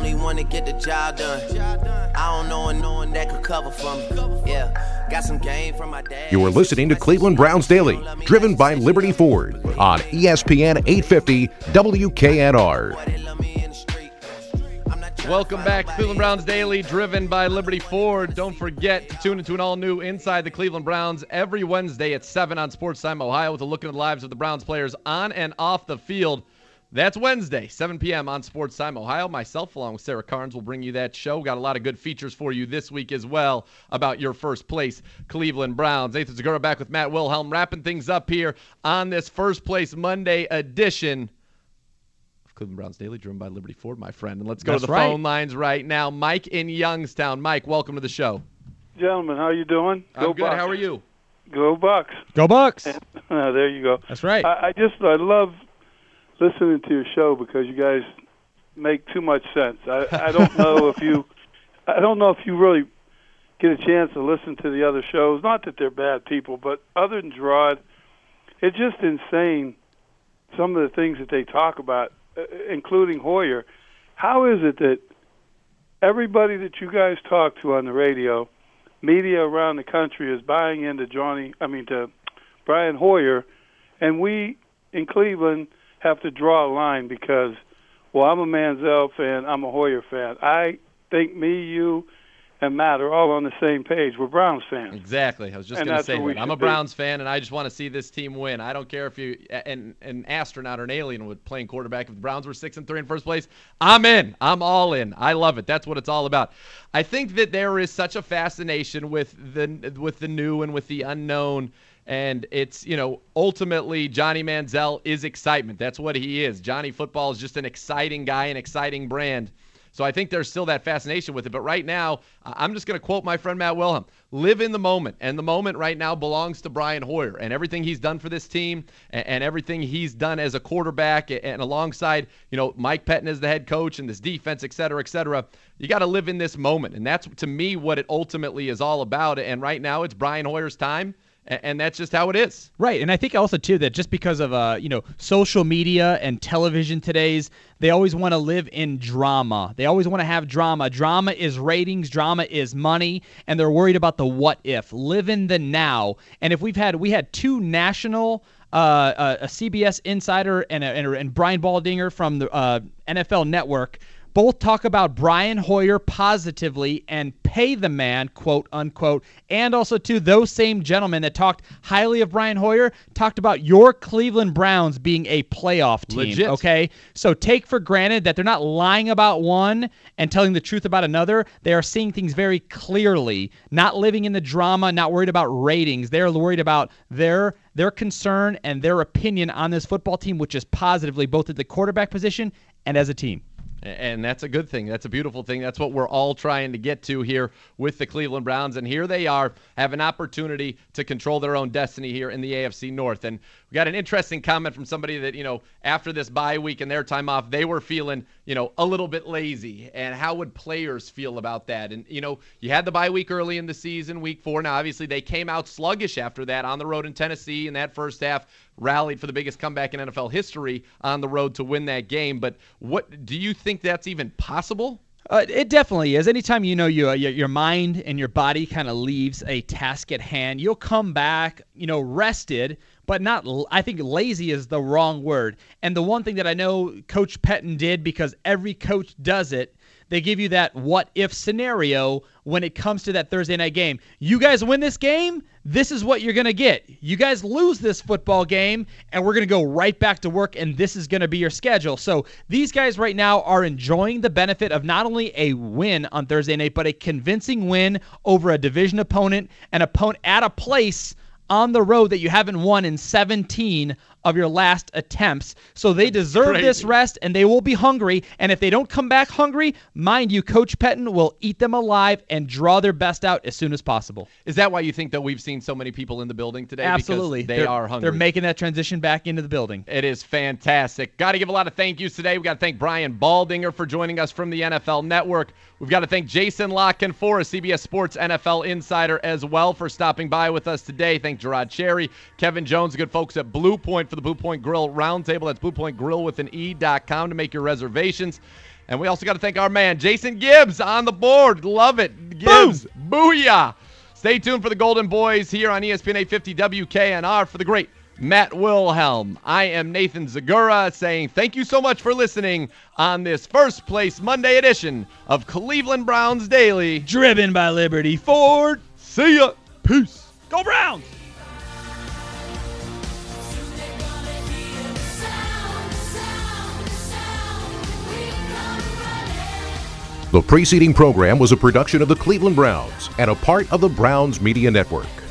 only one to get the job done. I don't know no one that could cover for me. Yeah, got some game from my dad. You are listening to Cleveland Browns Daily, driven by Liberty Ford on ESPN 850 WKNR. Welcome back to Cleveland Browns Daily, driven by Liberty Ford. Don't forget to tune into an all-new Inside the Cleveland Browns every Wednesday at 7 on Sports Time Ohio with a look into the lives of the Browns players on and off the field. That's Wednesday, 7 p.m. on Sports Time Ohio. Myself, along with Sarah Carnes, will bring you that show. Got a lot of good features for you this week as well about your first place Cleveland Browns. Nathan Zagura back with Matt Wilhelm, wrapping things up here on this First Place Monday edition Cleveland Browns Daily, driven by Liberty Ford, my friend. And let's go to the phone lines right now. Mike in Youngstown. Mike, welcome to the show. Gentlemen, how you doing? I'm good. How are you? Go Bucks. Go Bucks. There you go. That's right. I love listening to your show because you guys make too much sense. I don't know if you really get a chance to listen to the other shows. Not that they're bad people, but other than Gerard, it's just insane some of the things that they talk about, including Hoyer. How is it that everybody that you guys talk to on the radio, media around the country, is buying into to Brian Hoyer, and we in Cleveland have to draw a line because, well, I'm a Manziel fan, I'm a Hoyer fan. I think me, you, and Matt are all on the same page. We're Browns fans. Exactly. I was just going to say that. I'm a Browns fan, and I just want to see this team win. I don't care if you an astronaut or an alien would playing quarterback. If the Browns were 6-3 in first place, I'm in. I'm all in. I love it. That's what it's all about. I think that there is such a fascination with the new and with the unknown. And it's, ultimately Johnny Manziel is excitement. That's what he is. Johnny Football is just an exciting guy, an exciting brand. So I think there's still that fascination with it. But right now, I'm just going to quote my friend Matt Wilhelm. Live in the moment. And the moment right now belongs to Brian Hoyer. And everything he's done for this team and everything he's done as a quarterback and alongside, Mike Pettine as the head coach and this defense, et cetera, you got to live in this moment. And that's, to me, what it ultimately is all about. And right now, it's Brian Hoyer's time. And that's just how it is. Right. And I think also, too, that just because of, social media and television today's, they always want to live in drama. They always want to have drama. Drama is ratings. Drama is money. And they're worried about the what if. Live in the now. And if we had two national, a CBS insider and Brian Baldinger from the NFL Network, both talk about Brian Hoyer positively and pay the man, quote unquote, and also to those same gentlemen that talked highly of Brian Hoyer, talked about your Cleveland Browns being a playoff team. Legit. Okay? So take for granted that they're not lying about one and telling the truth about another. They are seeing things very clearly, not living in the drama, not worried about ratings. They're worried about their concern and their opinion on this football team, which is positively both at the quarterback position and as a team. And that's a good thing. That's a beautiful thing. That's what we're all trying to get to here with the Cleveland Browns. And here they are, have an opportunity to control their own destiny here in the AFC North. And we got an interesting comment from somebody that, after this bye week and their time off, they were feeling, a little bit lazy. And how would players feel about that? And, you had the bye week early in the season, week 4. Now, obviously, they came out sluggish after that on the road in Tennessee in that first half. Rallied for the biggest comeback in NFL history on the road to win that game. But what do you think that's even possible? It definitely is. Anytime your mind and your body kind of leaves a task at hand, you'll come back, rested, but not. I think lazy is the wrong word. And the one thing that I know Coach Pettine did, because every coach does it, they give you that what-if scenario when it comes to that Thursday night game. You guys win this game, this is what you're going to get. You guys lose this football game, and we're going to go right back to work, and this is going to be your schedule. So these guys right now are enjoying the benefit of not only a win on Thursday night, but a convincing win over a division opponent, an opponent at a place on the road that you haven't won in 17 of your last attempts. So they deserve this rest, and they will be hungry. And if they don't come back hungry, mind you, Coach Pettine will eat them alive and draw their best out as soon as possible. Is that why you think that we've seen so many people in the building today? Absolutely. Because they are hungry. They're making that transition back into the building. It is fantastic. Got to give a lot of thank yous today. We've got to thank Brian Baldinger for joining us from the NFL Network. We've got to thank Jason Lockenfor, a CBS Sports NFL insider as well, for stopping by with us today. Thank Gerard Cherry, Kevin Jones, the good folks at Blue Point for the Blue Point Grill Roundtable. That's bluepointgrillwithan.com to make your reservations. And we also got to thank our man, Jason Gibbs, on the board. Love it. Gibbs, booyah. Stay tuned for the Golden Boys here on ESPN 850 WKNR for the great Matt Wilhelm. I am Nathan Zagura saying thank you so much for listening on this First Place Monday edition of Cleveland Browns Daily. Driven by Liberty Ford. See ya. Peace. Go Browns! The preceding program was a production of the Cleveland Browns and a part of the Browns Media Network.